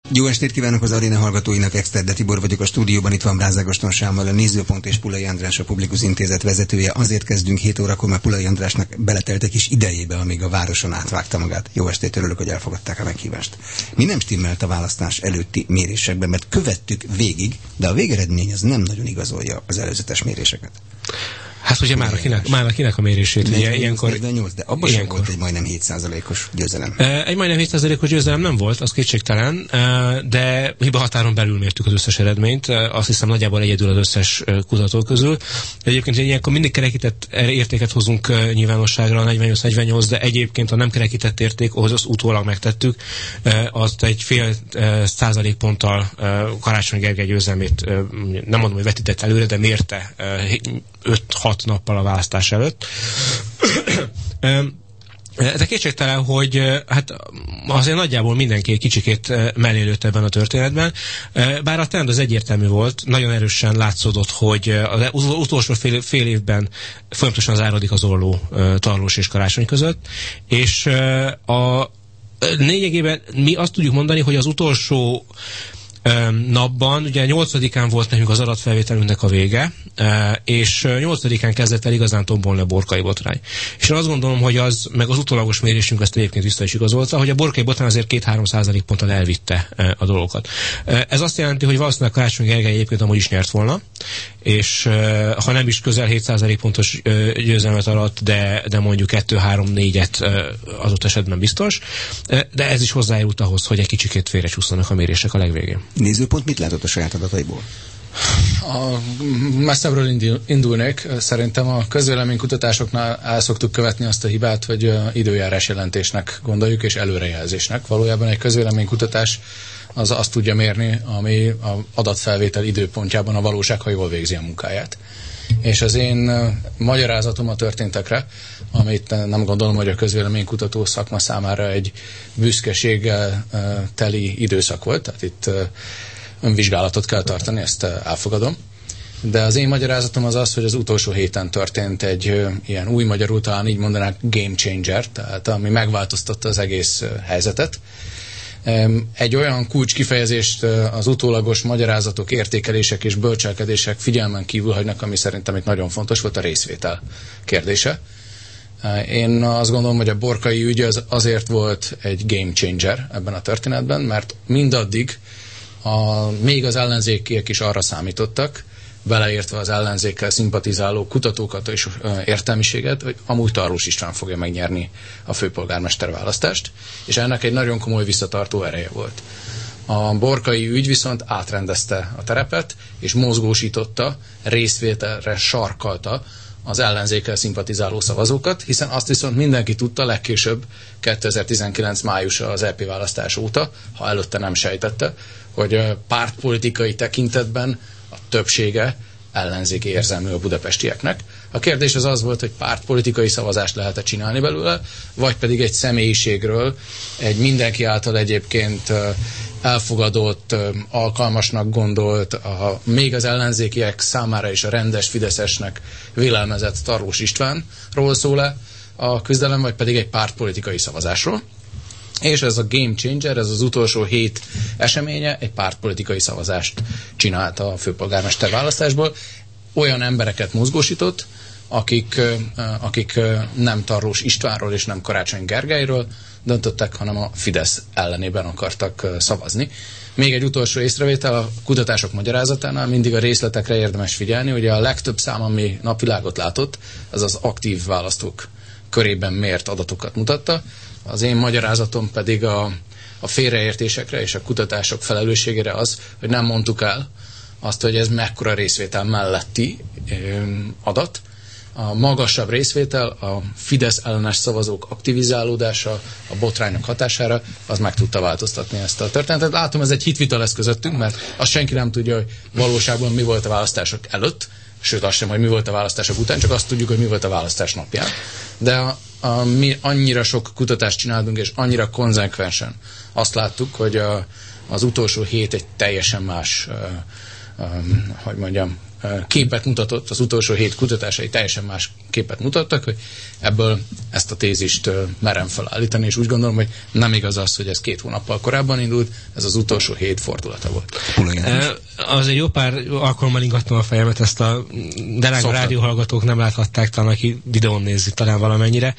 Jó estét kívánok az aréna hallgatóinak, Exterde Tibor vagyok a stúdióban, itt van Bráz Ágoston Sámmal, a Nézőpont és Pulai András, a Publikus Intézet vezetője. Azért kezdünk 7 órakor, mert Pulai Andrásnak beletelt egy kis idejébe, amíg a városon átvágta magát. Jó estét, örülök, hogy elfogadták a meghívást. Mi nem stimmelt a választás előtti mérésekben, mert követtük végig, de a végeredmény az nem nagyon igazolja az előzetes méréseket. Hát ugye már akinek a mérését, ugye ilyenkor... 48, de abban sem volt egy majdnem 7%-os győzelem. Egy majdnem 7%-os győzelem nem volt, az kétségtelen, de hiba határon belül mértük az összes eredményt, azt hiszem nagyjából egyedül az összes kutató közül. Egyébként ilyenkor mindig kerekített értéket hozunk nyilvánosságra, 48-48, de egyébként a nem kerekített érték, ahhoz azt utólag megtettük, azt egy fél százalékponttal Karácsony Gergely győzelmét, nem mondom, hogy vetített előre, de mérte 5-6 nappal a választás előtt. De kétségtelen, hogy hát azért nagyjából mindenki egy kicsikét mellé lőtt ebben a történetben, bár a trend az egyértelmű volt, nagyon erősen látszódott, hogy az utolsó fél évben folyamatosan záródik az olló Tarlós és Karácsony között, és a lényegében mi azt tudjuk mondani, hogy az utolsó napban, ugye 8-án volt nekünk az adatfelvételünknek a vége, és 8-án kezdett el igazán tombolni a Borkai botrány. És én azt gondolom, hogy az, meg az utólagos mérésünk ezt egyébként vissza is igazolta, hogy a Borkai botrány azért 2-3% ponttal elvitte a dolgokat. Ez azt jelenti, hogy valószínűleg Karácsony Gergely egyébként amúgy is nyert volna, és ha nem is közel 7% pontos győzelmet alatt, de mondjuk 2-3-4-et adott esetben biztos, de ez is hozzájárult ahhoz, hogy egy kicsikét félrecsúszanak a mérések a legvégén. Nézőpont mit látott a saját adataiból? Messzebbről indulnék. Szerintem a közvéleménykutatásoknál el szoktuk követni azt a hibát, hogy időjárás jelentésnek gondoljuk, és előrejelzésnek. Valójában egy közvéleménykutatás az azt tudja mérni, ami az adatfelvétel időpontjában a valóság, ha jól végzi a munkáját. És az én magyarázatom a történtekre, amit nem gondolom, hogy a közvéleménykutató szakma számára egy büszkeséggel teli időszak volt, tehát itt önvizsgálatot kell tartani, ezt elfogadom. De az én magyarázatom az az, hogy az utolsó héten történt egy ilyen új magyarul, talán így mondanák game changer, tehát ami megváltoztatta az egész helyzetet. Egy olyan kulcs kifejezést az utólagos magyarázatok, értékelések és bölcselkedések figyelmen kívül hagynak, ami szerintem itt nagyon fontos volt, a részvétel kérdése. Én azt gondolom, hogy a Borkai ügy azért volt egy game changer ebben a történetben, mert mindaddig még az ellenzékiek is arra számítottak, beleértve az ellenzékkel szimpatizáló kutatókat és értelmiséget, hogy amúgy Tarlós István fogja megnyerni a főpolgármester választást, és ennek egy nagyon komoly visszatartó ereje volt. A Borkai ügy viszont átrendezte a terepet, és mozgósította, részvételre sarkalta az ellenzékkel szimpatizáló szavazókat, hiszen azt viszont mindenki tudta legkésőbb 2019 májusa az EP választás óta, ha előtte nem sejtette, hogy pártpolitikai tekintetben a többsége ellenzéki érzelmű a budapestieknek. A kérdés az volt, hogy pártpolitikai szavazást lehet-e csinálni belőle, vagy pedig egy személyiségről, egy mindenki által egyébként elfogadott, alkalmasnak gondolt, még az ellenzékiek számára is a rendes fideszesnek vélelmezett Tarlós Istvánról szól-e a küzdelem, vagy pedig egy pártpolitikai szavazásról. És ez a game changer, ez az utolsó hét eseménye egy pártpolitikai szavazást csinált a főpolgármester választásból. Olyan embereket mozgósított, akik nem Tarlós Istvánról és nem Karácsony Gergelyről döntöttek, hanem a Fidesz ellenében akartak szavazni. Még egy utolsó észrevétel, a kutatások magyarázatánál mindig a részletekre érdemes figyelni. Ugye a legtöbb szám, ami napvilágot látott, az az aktív választók körében mért adatokat mutatta. Az én magyarázatom pedig a félreértésekre és a kutatások felelősségére az, hogy nem mondtuk el azt, hogy ez mekkora részvétel melletti adat. A magasabb részvétel, a Fidesz ellenes szavazók aktivizálódása, a botrányok hatására, az meg tudta változtatni ezt a történetet. Látom, ez egy hitvita lesz közöttünk, mert azt senki nem tudja, hogy valóságban mi volt a választások előtt, sőt azt sem, hogy mi volt a választások után, csak azt tudjuk, hogy mi volt a választás napján. De mi annyira sok kutatást csináltunk, és annyira konzekvensen azt láttuk, hogy az utolsó hét egy teljesen más képet mutatott, az utolsó 7 kutatásai teljesen más képet mutattak, hogy ebből ezt a tézist merem felállítani, és úgy gondolom, hogy nem igaz az, hogy ez 2 hónappal korábban indult, ez az utolsó 7 fordulata volt. Azért jó pár alkalommal ingattam a fejemet, ezt a drága rádióhallgatók nem láthatták, talán aki videón nézi talán valamennyire.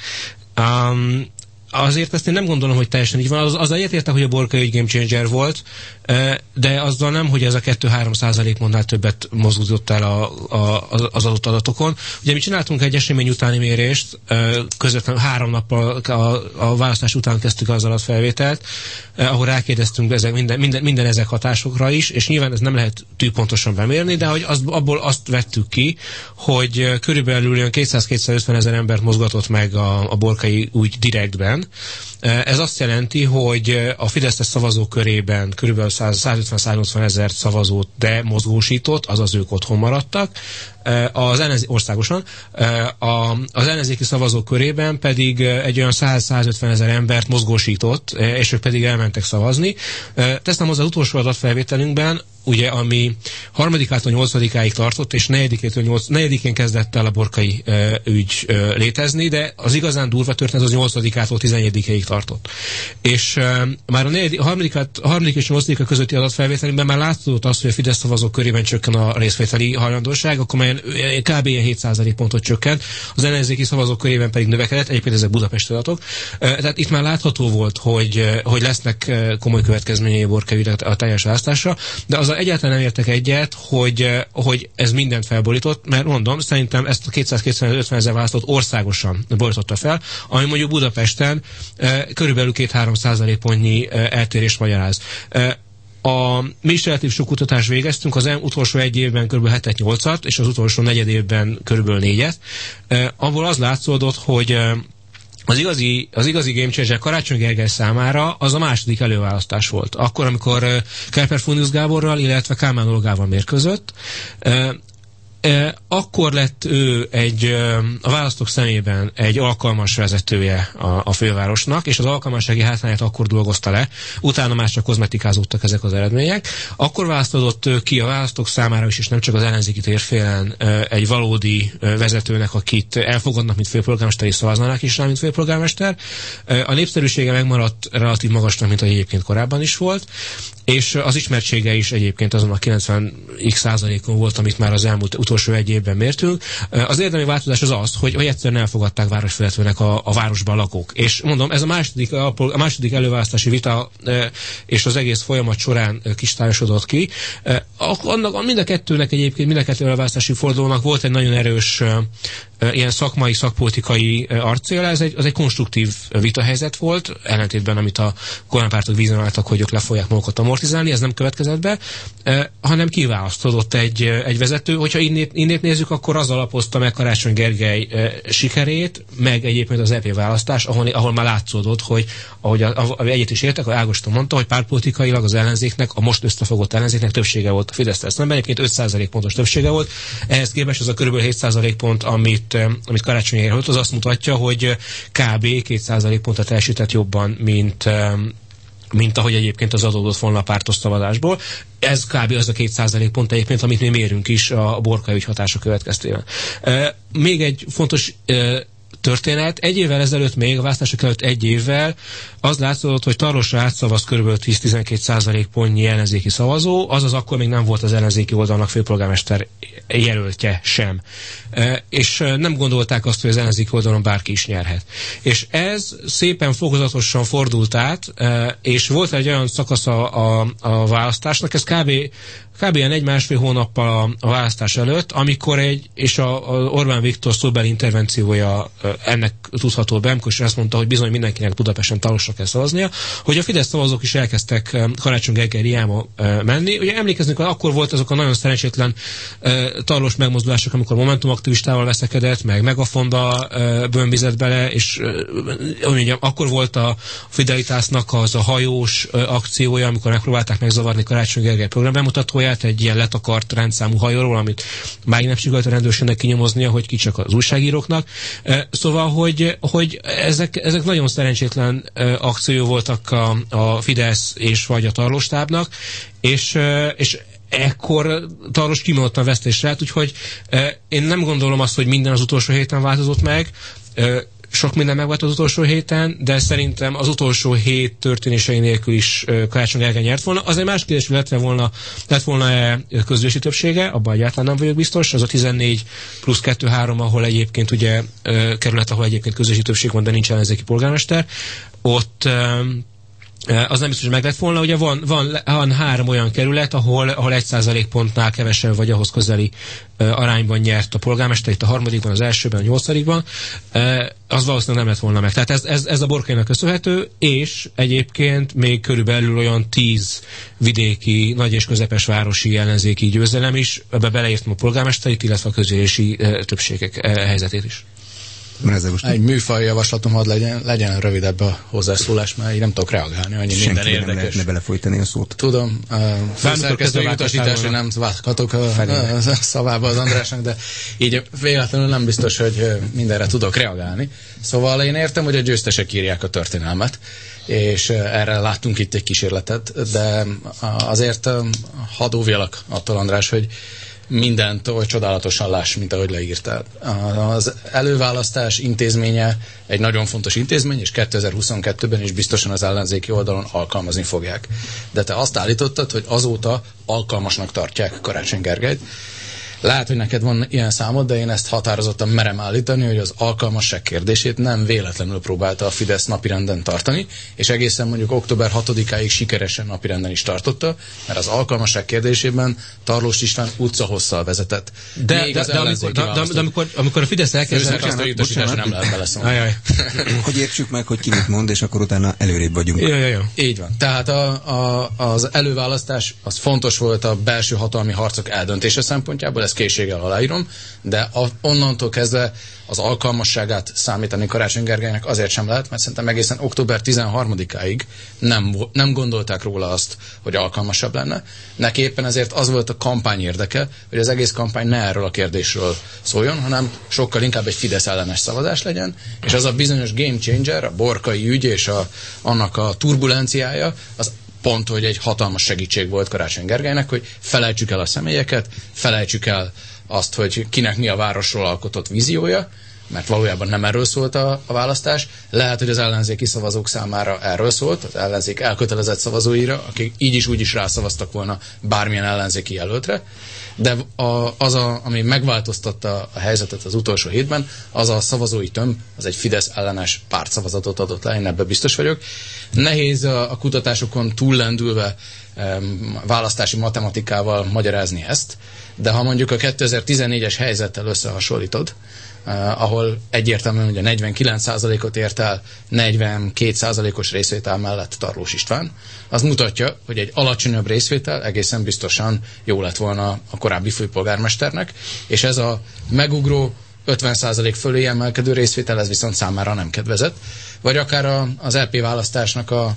Azért ezt én nem gondolom, hogy teljesen így van. Az egyetértek, hogy a Borkai ügy game changer volt, de azzal nem, hogy ez a 2-3%-nál többet mozgódott el az adott adatokon. Ugye mi csináltunk egy esemény utáni mérést, közvetlenül 3 nappal a választás után kezdtük az adatfelvételt, ahol rákérdeztünk minden ezek hatásokra is, és nyilván ez nem lehet tűpontosan bemérni, de hogy abból azt vettük ki, hogy körülbelül olyan 200-250 ezer embert mozgatott meg a Borkai ügy direktben. Ez azt jelenti, hogy a fideszes szavazók körében körülbelül 150-180 ezer szavazót demozgósított, azaz ők otthon maradtak, országosan. Az ellenzéki szavazók körében pedig egy olyan 100-150 ezer embert mozgósított, és ők pedig elmentek szavazni. Teszem hozzá az utolsó adatfelvételünkben, ugye, ami 3-től 8-áig tartott, és 4-én kezdett el a Borkai ügy létezni, de az igazán durva történet az 8-től 14-ig tartott. És már a 3. és 8. közötti adatfelvételünkben már látszódott az, hogy a Fidesz szavazók körében csökken a részvételi hajlandóság, akkor már kb. 7% pontot csökkent, az ellenzéki szavazók körében pedig növekedett, egyébként ezek budapesti adatok. Tehát itt már látható volt, hogy lesznek komoly következményei a Borkai ügynek a teljes választásra, de azzal egyáltalán nem értek egyet, hogy ez mindent felborított, mert mondom, szerintem ezt a 200-250 ezer választót országosan borította fel, ami mondjuk Budapesten körülbelül 2-3% pontnyi eltérést magyaráz. Mi is relatív sok kutatást végeztünk, az utolsó 1 évben kb. 7-8-at, és az utolsó 4 évben kb. 4-et. Abból az látszódott, hogy az igazi game changer Karácsony Gergely számára az a második előválasztás volt. Akkor, amikor Kerper-Fundius Gáborral, illetve Kálmán Olgával mérkőzött, akkor lett ő a választók szemében egy alkalmas vezetője a fővárosnak, és az alkalmassági hátrányát akkor dolgozta le, utána már csak kozmetikázódtak ezek az eredmények. Akkor választott ki a választók számára is, és nem csak az ellenzéki térfélen egy valódi vezetőnek, akit elfogadnak, mint főpolgármester, és szavaznának is rá, mint főpolgármester. A népszerűsége megmaradt relatív magasnak, mint ahogy egyébként korábban is volt, és az ismertsége is egyébként azon a 90% volt, amit már az elmúlt utolsó 1 évben mértünk. Az érdemi változás az, hogy egyszerűen elfogadták városvezetőnek a városban lakók. És mondom, ez a második előválasztási vita és az egész folyamat során kristályosodott ki. Mind a kettő előválasztási fordulónak volt egy nagyon erős ilyen szakmai, szakpolitikai arcél, ez egy konstruktív vitahelyzet volt, ellentétben, amit a kormánypártok vizionáltak, hogy ők le fogják magukat amortizálni, ez nem következett be, hanem kiválasztott egy vezető. Hogyha innét nézzük, akkor az alapozta meg Karácsony Gergely sikerét, meg egyébként az EP választás, ahol már látszódott, hogy ahogy egyet is értek, ahogy Ágoston mondta, hogy pártpolitikailag az ellenzéknek, a most összefogott ellenzéknek többsége volt a Fidesztel szemben, egyébként 5% pontos többsége volt, ehhez képest az a kb. 7% pont, amit Karácsony Gergely hozott, az azt mutatja, hogy kb. 2% pontot teljesített jobban, mint ahogy egyébként az adódott volna a pártos szavazásból. Ez kb. Az a 2% pont egyébként, amit mi mérünk is a Borkai ügy hatása következtében. Még egy fontos történet. 1 évvel ezelőtt, még a választások előtt 1 évvel az látszott, hogy Tarlósra átszavaz kb. 10-12% pontnyi ellenzéki szavazó, azaz akkor még nem volt az ellenzéki oldalnak főpolgármester jelöltje sem. És nem gondolták azt, hogy az ellenzéki oldalon bárki is nyerhet. És ez szépen fokozatosan fordult át, és volt egy olyan szakasz a választásnak, ez kb. 1-1,5 hónappal a választás előtt, amikor és a Orbán Viktor szóbeli intervenciója ennek tudható be, amikor azt mondta, hogy bizony mindenkinek Budapesten Tarlósra kell szavaznia, hogy a Fidesz szavazók is elkezdtek Karácsony Gergely irányába menni. Ugye emlékeznünk, hogy akkor volt azok a nagyon szerencsétlen Tarlós megmozdulások, amikor Momentum aktivistával veszekedett, meg Megafonda bömbizett bele, és mondjam, akkor volt a Fidelitásnak az a hajós akciója, amikor megpróbálták megzavarni Karácsony Gergely program bemutatóját, egy ilyen letakart rendszámú hajóról, amit már nem sikerült a rendőrségnek kinyomoznia, hogy ki csak az újságíróknak. Szóval, hogy ezek nagyon szerencsétlen akció voltak a Fidesz és vagy a Tarlós tábnak, és ekkor Tarlós kimondottan vesztésre állt, úgyhogy én nem gondolom azt, hogy minden az utolsó héten változott meg, sok minden megváltozott az utolsó héten, de szerintem az utolsó hét történései nélkül is Karácsony Gergely nyert volna. Azért más kérdés, hogy lett volna közgyűlési többsége, abban egyáltalán nem vagyok biztos. Az a 14 plusz 2-3, ahol egyébként ugye kerület, ahol egyébként közgyűlési többség van, de nincs ellenzéki polgármester. Ott az nem biztos, hogy meg lett volna. Ugye van 3 olyan kerület, ahol 1% pontnál kevesebb vagy ahhoz közeli arányban nyert a polgármester, itt a 3., az 1., a 8. Az valószínűleg nem lett volna meg. Tehát ez a Borkainak köszönhető, és egyébként még körülbelül olyan 10 vidéki, nagy és közepes városi ellenzéki győzelem is, ebbe beleírtam a polgármesterit, illetve a közgyűlési többségek helyzetét is. Egy műfaj javaslatom, hadd legyen rövidebb a hozzászólás, mert így nem tudok reagálni, annyi senki minden érdekes. Nem lehetne belefolytani a szót. Tudom, főszerkesztői utasítás, hogy nem vághatok a szavába az Andrásnak, de így véletlenül nem biztos, hogy mindenre tudok reagálni. Szóval én értem, hogy a győztesek írják a történelmet, és erre láttunk itt egy kísérletet, de azért hadd óvjalak attól, András, hogy mindent oly csodálatosan láss, mint ahogy leírtál. Az előválasztás intézménye egy nagyon fontos intézmény, és 2022-ben is biztosan az ellenzéki oldalon alkalmazni fogják. De te azt állítottad, hogy azóta alkalmasnak tartják Karácsony Gergelyt. Lehet, hogy neked van ilyen számod, de én ezt határozottan merem állítani, hogy az alkalmasság kérdését nem véletlenül próbálta a Fidesz napirenden tartani, és egészen mondjuk október 6-áig sikeresen napirenden is tartotta, mert az alkalmasság kérdésében Tarlós István utcahosszal vezetett. De amikor a Fidesz elkezdett... nem lehet beleszólni. Hogy értsük meg, hogy ki mit mond, és akkor utána előrébb vagyunk. Jó. Így van. Tehát az előválasztás az fontos volt a belső hatalmi harcok eldöntése szempontjából, ezt készséggel aláírom, de onnantól kezdve az alkalmasságát számítani Karácsony Gergelynek azért sem lehet, mert szerintem egészen október 13-áig nem gondolták róla azt, hogy alkalmasabb lenne. Neki éppen ezért az volt a kampány érdeke, hogy az egész kampány ne erről a kérdésről szóljon, hanem sokkal inkább egy Fidesz ellenes szavazás legyen, és az a bizonyos game changer, a Borkai ügy és annak a turbulenciája, az pont, hogy egy hatalmas segítség volt Karácsony Gergelynek, hogy felejtsük el a személyeket, felejtsük el azt, hogy kinek mi a városról alkotott víziója, mert valójában nem erről szólt a választás. Lehet, hogy az ellenzéki szavazók számára erről szólt, az ellenzék elkötelezett szavazóira, akik így is úgy is rászavaztak volna bármilyen ellenzéki jelöltre, de ami megváltoztatta a helyzetet az utolsó hétben, az a szavazói tömb, az egy Fidesz ellenes pártszavazatot adott le, én ebben biztos vagyok. Nehéz a kutatásokon túllendülve választási matematikával magyarázni ezt, de ha mondjuk a 2014-es helyzettel összehasonlítod, ahol egyértelműen ugye 49%-ot ért el 42%-os részvétel mellett Tarlós István, az mutatja, hogy egy alacsonyabb részvétel egészen biztosan jó lett volna a korábbi főpolgármesternek, és ez a megugró 50% fölé emelkedő részvétel, ez viszont számára nem kedvezett. Vagy akár az LP választásnak a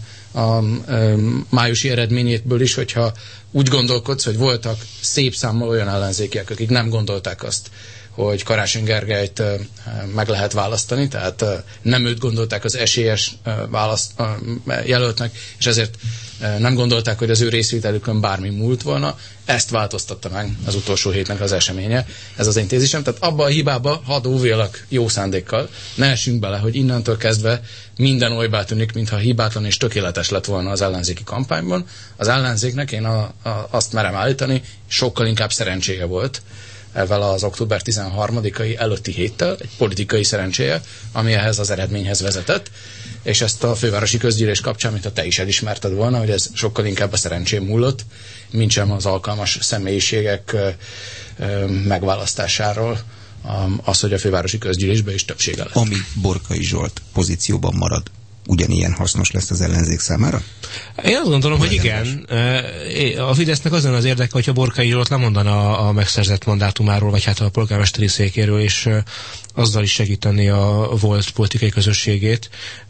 májusi eredményétből is, hogyha úgy gondolkodsz, hogy voltak szép számmal olyan ellenzékiek, akik nem gondolták azt, hogy Karácsony Gergelyt meg lehet választani, tehát nem őt gondolták az esélyes jelöltnek, és ezért nem gondolták, hogy az ő részvételükön bármi múlt volna. Ezt változtatta meg az utolsó hétnek az eseménye. Ez az én tézisem. Tehát abba a hibába hadd óvjalak jó szándékkal, ne essünk bele, hogy innentől kezdve minden olybá tűnik, mintha hibátlan és tökéletes lett volna az ellenzéki kampányban. Az ellenzéknek én azt merem állítani, sokkal inkább szerencséje volt ezzel az október 13-ai előtti héttel, egy politikai szerencséje, ami ehhez az eredményhez vezetett, és ezt a fővárosi közgyűlés kapcsán, mint te is elismerted volna, hogy ez sokkal inkább a szerencsém múlott, mint sem az alkalmas személyiségek megválasztásáról, az, hogy a fővárosi közgyűlésben is többsége lett. Ami Borkai Zsolt pozícióban marad, ugyanilyen hasznos lesz az ellenzék számára? Én azt gondolom, hogy igen. A Fidesznek azon az érdeke, hogyha Borkai Zsolt lemondana a megszerzett mandátumáról, vagy hát a polgármesteri székéről, és azzal is segíteni a volt politikai közösségét.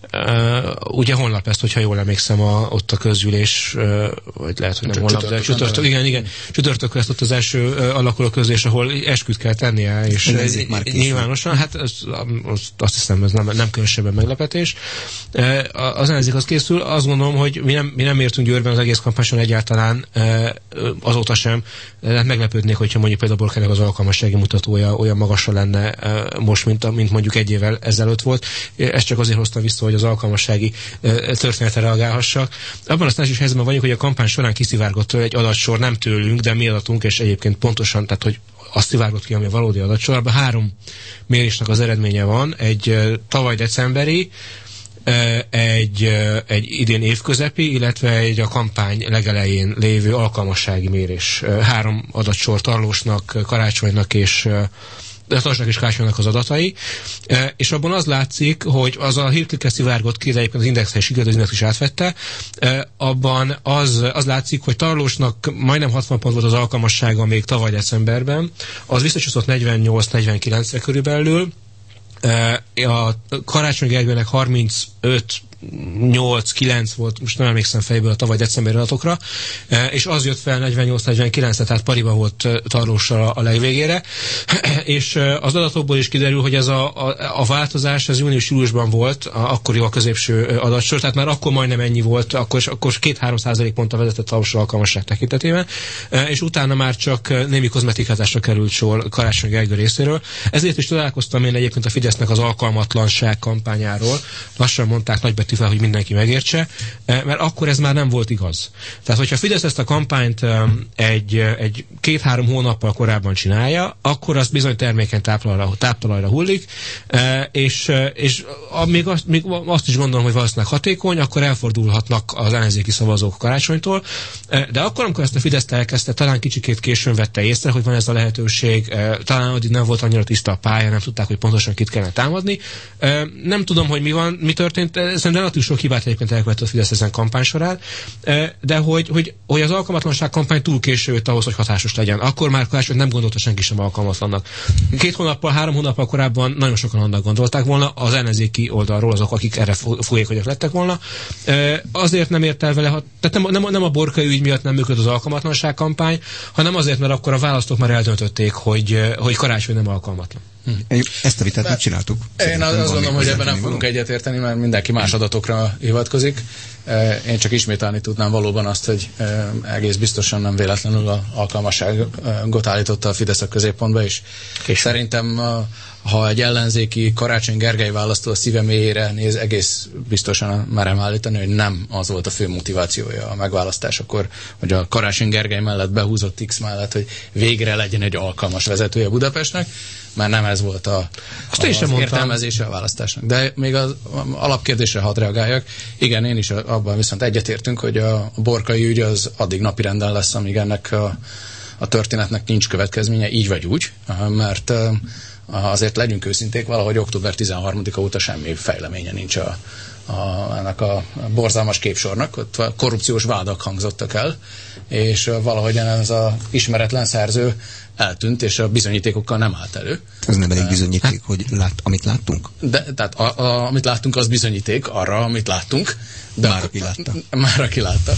Ugye holnap ezt, hogyha jól emlékszem, ott a közgyűlés, vagy lehet, hogy nem holnap, de csütörtök, igen, csütörtök lesz ott az első alakuló közgyűlés, ahol esküt kell tennie, és nyilvánosan, hát azt hiszem, ez nem különösebben meglepetés. Az ellenzék az készül, azt gondolom, hogy mi nem értünk Győrben az egész kampányon egyáltalán, azóta sem, meglepődnék, hogyha mondjuk például Borkának az alkalmassági mutatója olyan magasra lenne most, mint mondjuk egy évvel ezelőtt volt. Ezt csak azért hoztam vissza, hogy az alkalmassági történetre reagálhassak. Abban aztán is helyzetben vagyunk, hogy a kampány során kiszivárgott egy adatsor, nem tőlünk, de mi adatunk, és egyébként pontosan, tehát hogy azt szivárgott ki, ami a valódi adatsor. Abban 3 mérésnek az eredménye van, egy tavaly decemberi, egy idén évközepi, illetve egy a kampány legelején lévő alkalmassági mérés. 3 adatsor Tarlósnak, Karácsonynak és Karácsonynak az adatai, és abban az látszik, hogy az a hírklikre szivárgott ki, de egyébként az Indexre is igaz, az Index is átvette, abban az látszik, hogy Tarlósnak majdnem 60 pont volt az alkalmassága még tavaly decemberben, az visszacsúszott 48-49-re körülbelül, a Karácsony Gergelynek 35-8-9 volt, most nem emlékszem fejből a tavaly decemberi adatokra, és az jött fel 48-49-re, tehát pariban volt Tarlóssal a legvégére, és az adatokból is kiderül, hogy ez a változás az június-júliusban volt, akkori a középső adatsor, tehát már akkor majdnem ennyi volt, akkor 2-3% ponttal vezetett Tarlóssal alkalmasság tekintetében, és utána már csak némi kozmetikázásra került sor Karácsony Gergely részéről. Ezért is találkoztam én egyébként a Fidesznek az alkalmatlanság kampányáról. Lassan mondták nagybetűvel, hogy mindenki megértse, mert akkor ez már nem volt igaz. Tehát, hogyha Fidesz ezt a kampányt egy 2-3 hónappal korábban csinálja, akkor az bizony termékeny táptalajra hullik, és még azt is gondolom, hogy valószínűleg hatékony, akkor elfordulhatnak az ellenzéki szavazók Karácsonytól, de akkor, amikor ezt a Fidesz elkezdte, talán kicsikét későn vette észre, hogy van ez a lehetőség, talán addig nem volt annyira tiszta a pálya, nem tudták, hogy pontosan kit kellene támadni. Nem tudom, hogy mi történt, szerintem relatív sok hibát egyébként elkövetett a Fidesz ezen kampány során, de hogy az alkalmatlanság kampány túl késő jött ahhoz, hogy hatásos legyen. Akkor már Karácsony nem gondolta senki sem alkalmatlannak. 3 hónappal korábban nagyon sokan annak gondolták volna, az ellenzéki oldalról azok, akik erre folyékonyak lettek volna. Azért nem ért el vele, tehát nem a Borkai ügy miatt nem működött az alkalmatlanság kampány, hanem azért, mert akkor a választók már eldöntötték, hogy Karácsony nem alkalmatlan. Ezt a vitát megcsináltuk. Én azt gondolom, hogy ebben nem fogunk egyetérteni, mert mindenki más adatokra hivatkozik. Én csak ismételni tudnám valóban azt, hogy egész biztosan nem véletlenül a alkalmasságot állította a Fidesz a középpontba, és szerintem ha egy ellenzéki Karácsony Gergely választó a szíve mélyére néz, egész biztosan merem állítani, hogy nem az volt a fő motivációja a megválasztásakor, hogy a Karácsony Gergely mellett behúzott X mellett, hogy végre legyen egy alkalmas vezetője Budapestnek, mert nem ez volt az értelmezése a választásnak. De még az alapkérdésre hadd reagáljak. Igen, én is abban viszont egyetértünk, hogy a Borkai ügy az addig napirenden lesz, amíg ennek a történetnek nincs következménye, így vagy úgy, mert azért legyünk őszinték, valahogy október 13-a óta semmi fejleménye nincs ennek a borzalmas képsornak, ott korrupciós vádak hangzottak el, és valahogy ez az ismeretlen szerző eltűnt, és a bizonyítékokkal nem állt elő. Ez nem elég bizonyíték, hogy amit láttunk? Tehát amit láttunk, az bizonyíték arra, amit láttunk. De Már aki látta.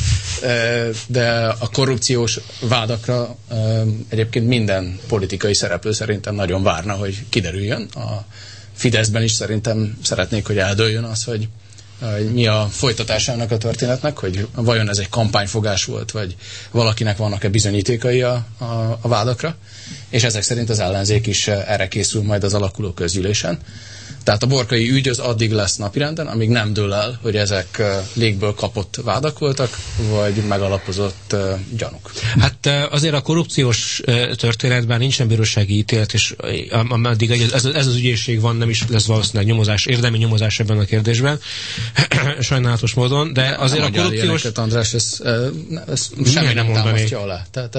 De a korrupciós vádakra egyébként minden politikai szereplő szerintem nagyon várna, hogy kiderüljön. A Fideszben is szerintem szeretnék, hogy eldőljön az, hogy mi a folytatásának a történetnek, hogy vajon ez egy kampányfogás volt, vagy valakinek vannak-e bizonyítékai a vádakra, és ezek szerint az ellenzék is erre készül majd az alakuló közgyűlésen. Tehát a Borkai ügy az addig lesz napirenden, amíg nem dől el, hogy ezek légből kapott vádak voltak, vagy megalapozott gyanúk. Hát azért a korrupciós történetben nincsen bírósági ítélet, és ameddig ez az ügyészség van, nem is lesz valószínűleg nyomozás, érdemi nyomozás ebben a kérdésben, sajnálatos módon, de azért a korrupciós... Ilyeneket, András, ez semmi nem támasztja alá. Tehát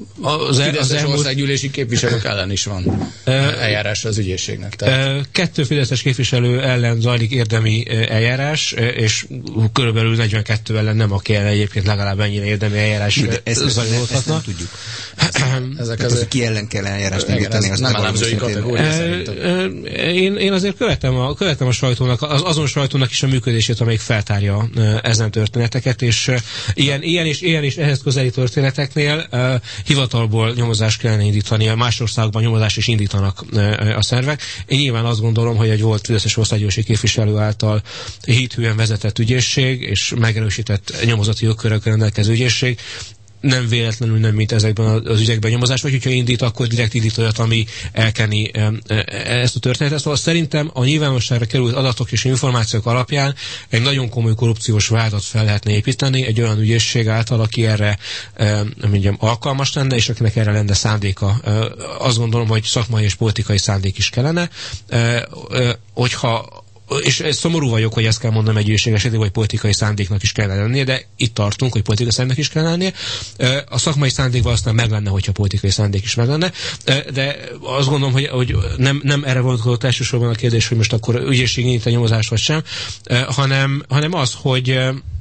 az országgyűlési képviselők ellen is van eljárás az ügyészségnek. Kettőféle fideszes képviselő ellen zajlik érdemi eljárás, és körülbelül 42 ellen nem, aki ellen egyébként legalább ennyire érdemi eljárás zajlódhatna. Ezt nem tudjuk. Tehát, ki ellen kell eljárást indítani, azt nem elemzői kategória szerintem. Én azért követem a sajtónak, azon sajtónak is a működését, amelyik feltárja ezen történeteket, és ilyen és ehhez közeli történeteknél hivatalból nyomozást kellene indítani, más országban nyomozást is indítanak a szervek. Én nyilván azt gondolom, hogy egy volt fideszes országgyűlési képviselő által hithűen vezetett ügyészség és megerősített nyomozati jogkörökkel rendelkező ügyészség nem véletlenül nem mint ezekben az ügyekben nyomozás, vagy hogyha indít, akkor direkt indít olyat, ami elkeni ezt a történetet. Szóval szerintem a nyilvánosságra került adatok és információk alapján egy nagyon komoly korrupciós vádat fel lehetne építeni egy olyan ügyészség által, aki erre mondjam, alkalmas lenne, és akinek erre lenne szándéka. Azt gondolom, hogy szakmai és politikai szándék is kellene. És szomorú vagyok, hogy ezt kell mondanom egy ügyészség esetében, hogy politikai szándéknak is kellene lennie, de itt tartunk, hogy politikai szándéknak is kellene lennie. A szakmai szándékban aztán meg lenne, hogyha politikai szándék is meg lenne, de azt gondolom, hogy nem erre vonatkozott elsősorban a kérdés, hogy most akkor ügyészség indít a nyomozást vagy sem, hanem az, hogy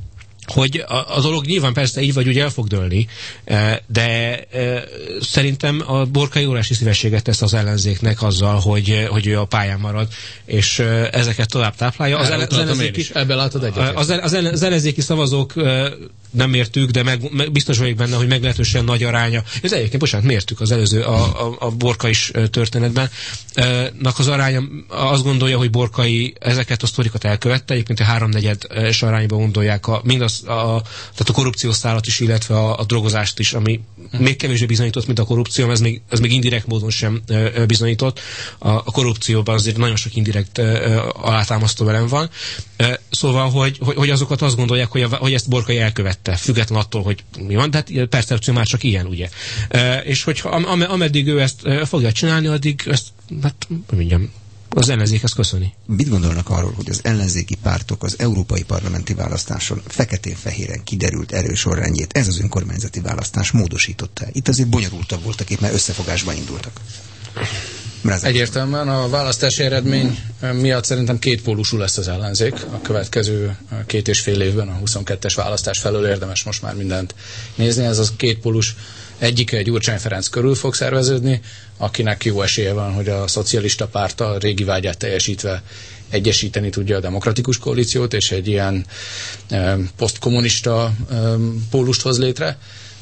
a dolog nyilván persze így vagy úgy el fog dőlni, de szerintem a Borkai óriási szívességet tesz az ellenzéknek azzal, hogy ő a pályán marad, és ezeket tovább táplálja. Ebben látod egyet. Az ellenzéki szavazók nem mértük, de biztos vagyok benne, hogy meglehetősen nagy aránya. Ez egyébként, bocsánat, mértük az előző, a Borkai is történetben. Az aránya azt gondolja, hogy Borkai ezeket a sztorikat elkövette, egyébként a 3/4 arányban gondolják tehát a korrupciós szálat is, illetve a drogozást is, ami még kevésbé bizonyított, mint a korrupció, ez még indirekt módon sem bizonyított. A korrupcióban azért nagyon sok indirekt alátámasztó velem van. Szóval, hogy azokat azt gondolják, hogy ezt Borkai elkövette, független attól, hogy mi van, de hát percepció már csak ilyen, ugye. És hogy ameddig ő ezt fogja csinálni, addig ezt, hát mondjam, az ellenzékhez köszöni. Mit gondolnak arról, hogy az ellenzéki pártok az európai parlamenti választáson feketén-fehéren kiderült erős sorrendjét, ez az önkormányzati választás módosította? Itt azért bonyolultabb voltak, itt már összefogásban indultak. Egyértelműen a választási eredmény miatt szerintem kétpólusú lesz az ellenzék. A következő 2,5 évben a 22-es választás felől érdemes most már mindent nézni. Ez az kétpólus egyike Gyurcsány Ferenc körül fog szerveződni, akinek jó esélye van, hogy a szocialista párt a régi vágyát teljesítve egyesíteni tudja a demokratikus koalíciót, és egy ilyen posztkommunista pólust hoz létre.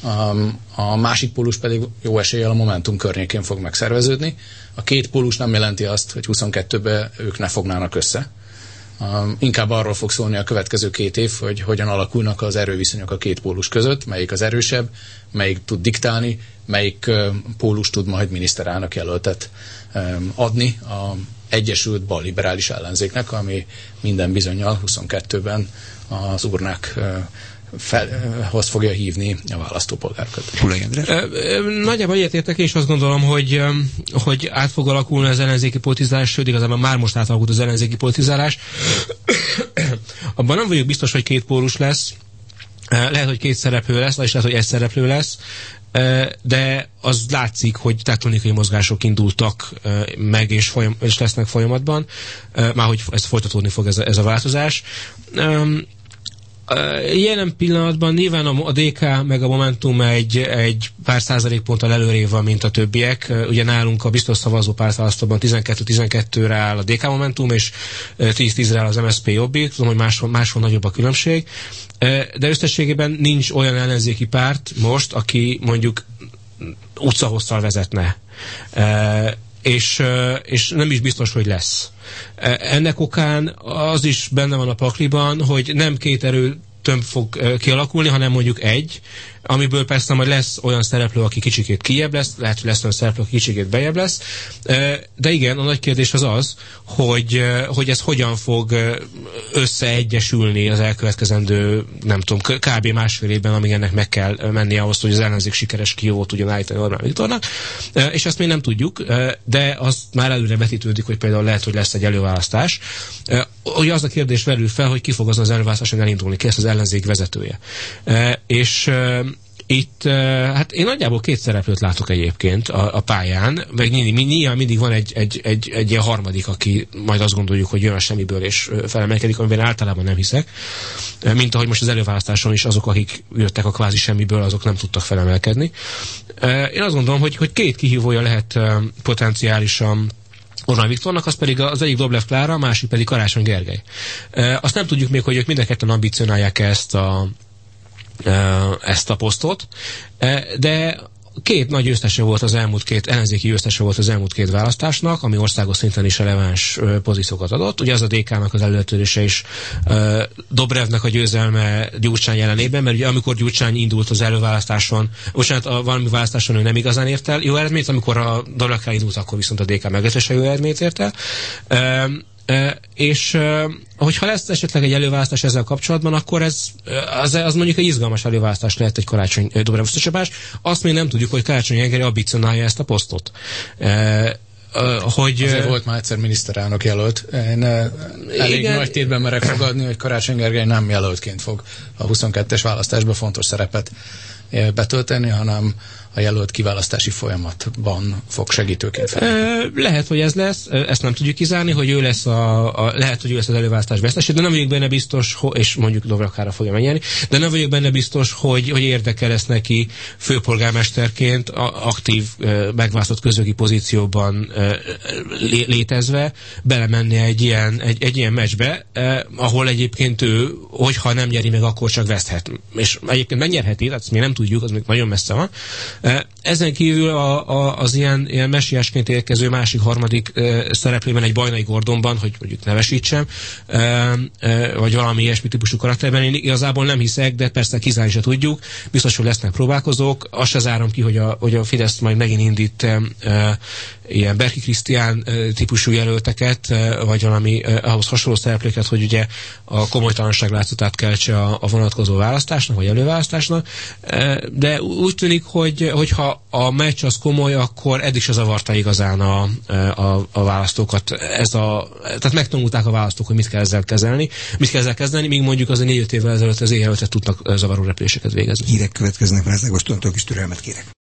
A másik pólus pedig jó eséllyel a Momentum környékén fog megszerveződni. A két pólus nem jelenti azt, hogy 22-ben ők ne fognának össze. Inkább arról fog szólni a következő 2 év, hogy hogyan alakulnak az erőviszonyok a két pólus között, melyik az erősebb, melyik tud diktálni, melyik pólus tud majd miniszterelnök jelöltet adni a egyesült balliberális ellenzéknek, ami minden bizonnyal 22-ben az urnák hoz fogja hívni a választópolgárokat. Nagyjából egyetértek, és azt gondolom, hogy át fog alakulni az ellenzéki politizálás, sőt, igazából már most átalakult az ellenzéki politizálás. Abban nem vagyok biztos, hogy két pólus lesz. Lehet, hogy két szereplő lesz, vagyis lehet, hogy egy szereplő lesz, de az látszik, hogy tektonikai mozgások indultak meg, és lesznek folyamatban, már hogy ez folytatódni fog ez a változás. Jelen pillanatban nyilván a DK meg a Momentum egy pár százalékponttal előrébb van, mint a többiek. Ugye nálunk a biztos szavazó pártválasztóban 12-12-re áll a DK Momentum, és 10-10-re áll az MSZP Jobbik. Tudom, hogy máshol nagyobb a különbség. De összességében nincs olyan ellenzéki párt most, aki mondjuk utcahosszal vezetne. És nem is biztos, hogy lesz. Ennek okán az is benne van a pakliban, hogy nem két erőtömb fog kialakulni, hanem mondjuk egy, amiből persze majd lesz olyan szereplő, aki kicsikét kijebb lesz, lehet, hogy lesz olyan szereplő, aki kicsikét bejebb lesz, de igen, a nagy kérdés az, hogy ez hogyan fog összeegyesülni az elkövetkezendő, nem tudom, kb. Másfél évben, amíg ennek meg kell mennie ahhoz, hogy az ellenzék sikeres kijót tudjon állítani Orbán Viktornak, és ezt még nem tudjuk, de az már előre vetítődik, hogy például lehet, hogy lesz egy előválasztás. Ugye az a kérdés verül fel, hogy ki fog az előválasztáson elindulni, ki lesz az ellenzék vezetője. Itt hát én nagyjából 2 szereplőt látok egyébként a pályán, meg nyilván mindig van egy ilyen harmadik, aki majd azt gondoljuk, hogy jön a semmiből és felemelkedik, amiben általában nem hiszek. Mint ahogy most az előválasztáson is azok, akik jöttek a kvázi semmiből, azok nem tudtak felemelkedni. Én azt gondolom, hogy 2 kihívója lehet potenciálisan Orbán Viktornak, az pedig az egyik Dobrev Klára, a másik pedig Karácsony Gergely. Azt nem tudjuk még, hogy ők mind a ketten ambicionálják ezt a posztot, de 2 nagy győztese volt az elmúlt 2 ellenzéki győztese volt az elmúlt 2 választásnak, ami országos szinten is releváns pozíciókat adott. Ugye az a DK-nak az előretörése is Dobrevnek a győzelme Gyurcsány ellenében, mert ugye amikor Gyurcsány indult az előválasztáson, valami választáson ő nem igazán ért el jó eredményt, amikor a Dobrev indult, akkor viszont a DK meglehetősen jó eredményt ért el. És hogyha lesz esetleg egy előválasztás ezzel kapcsolatban, akkor az mondjuk egy izgalmas előválasztás lehet egy Karácsony-Dobrev összecsapás. Azt még nem tudjuk, hogy Karácsony Gergely ambicionálja ezt a posztot. Azért volt már egyszer miniszterelnök jelölt. Én elég nagy tétben merek fogadni, hogy Karácsony Gergely nem jelöltként fog a 22-es választásban fontos szerepet betölteni, hanem a jelölt kiválasztási folyamatban fog segítőként fel. Lehet, hogy ez lesz, ezt nem tudjuk kizárni, hogy ő lesz lehet, hogy ő lesz az előválasztás vesztese, de nem vagyok benne biztos, és mondjuk Dobrev Klára fogja megnyerni, de nem vagyok benne biztos, hogy érdeke lesz neki főpolgármesterként aktív, megválasztott közjogi pozícióban létezve belemenni egy ilyen meccsbe, ahol egyébként ő, hogyha nem nyeri meg, akkor csak veszthet. És egyébként megnyerheti, ezt még nem tudjuk, az még nagyon messze van. Ezen kívül az ilyen messiásként érkező másik harmadik szereplőben, egy Bajnai Gordonban, hogy mondjuk nevesítsem, vagy valami ilyesmi típusú karakterben, én igazából nem hiszek, de persze kizárni se tudjuk. Biztos, hogy lesznek próbálkozók. Azt se zárom ki, hogy a Fidesz majd megint indít ilyen Berki Krisztián típusú jelölteket, vagy valami ahhoz hasonló szereplőket, hogy ugye a komolytalanság látszatát keltse a vonatkozó választásnak, vagy előválasztásnak. De úgy tűnik, hogyha a meccs az komoly, akkor eddig se zavarta igazán a választókat. Tehát megtanulták a választók, hogy mit kell ezzel kezdeni, míg mondjuk az 4-5 évvel ezelőtt az éjjelöltek tudnak zavaró repüléseket végezni. Hírek következnek, Rázágos Tóntól is türelmet kérek.